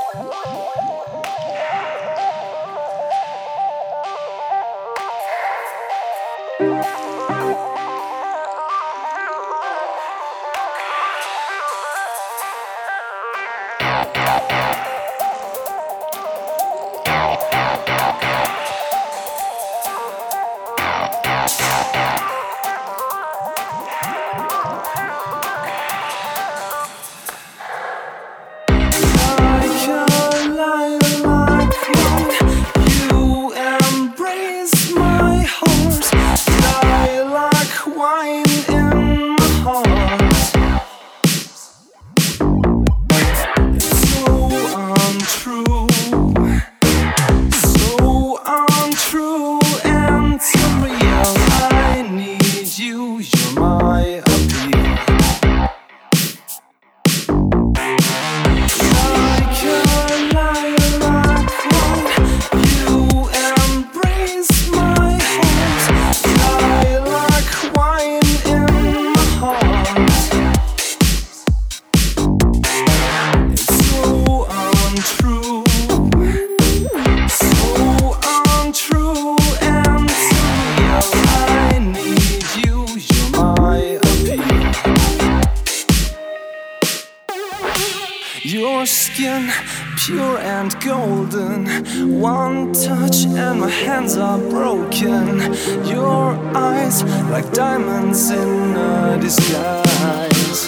Your skin, pure and golden. One touch and my hands are broken. Your eyes, like diamonds in a disguise.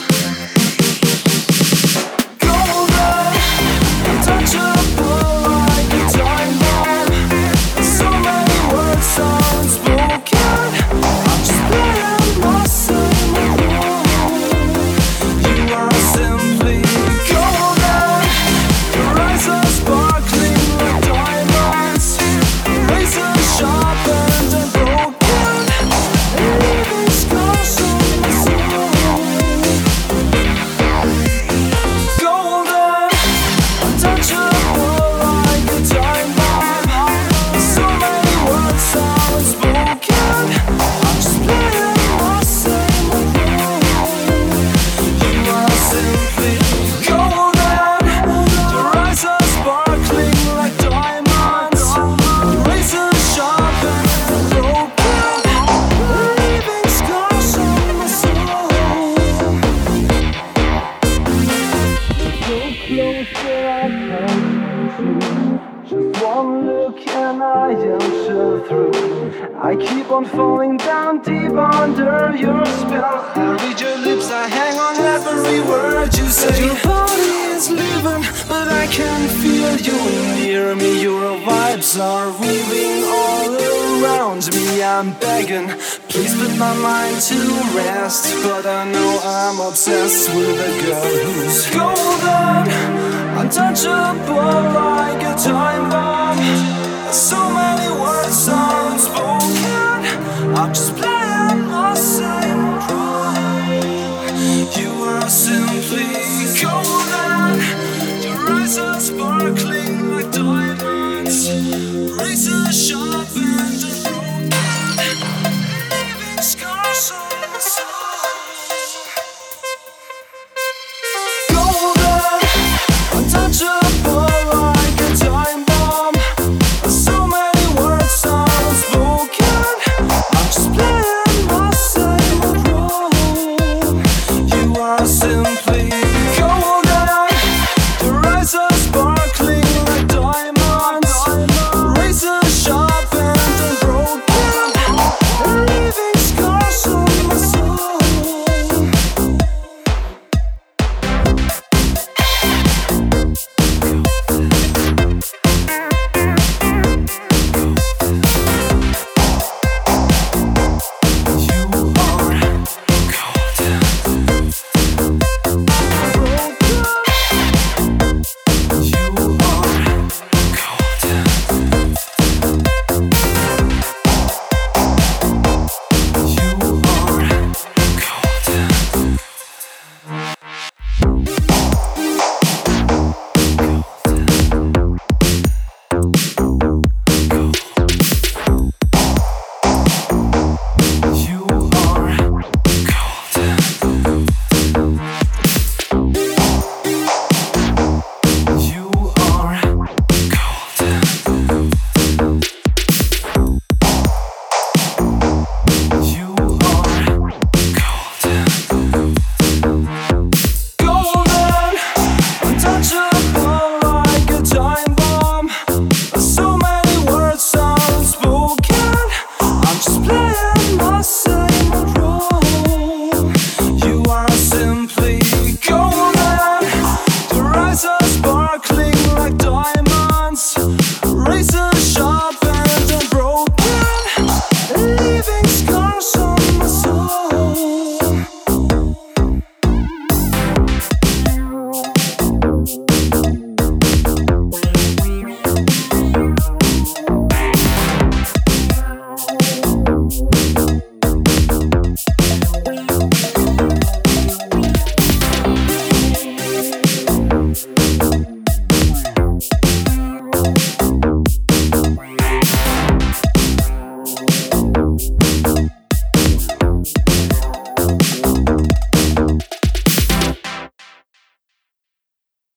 Golden, untouchable like a diamond. So many words unspoken. I'm just playing my same role. You are simply just one look and I enter through. I keep on falling down deep under your spell. I read your lips, I hang on every word you say. Your body is living, but I can feel you near me. Your vibes are weaving all around me. I'm begging, please put my mind to rest. But I know I'm obsessed with a girl who's golden, untouchable like a time bomb. So many words unspoken. I'm just playing my same role. You are simply golden. Your eyes are sparkling like diamonds. Razor sharp and broken, leaving scars on my soul. Golden. so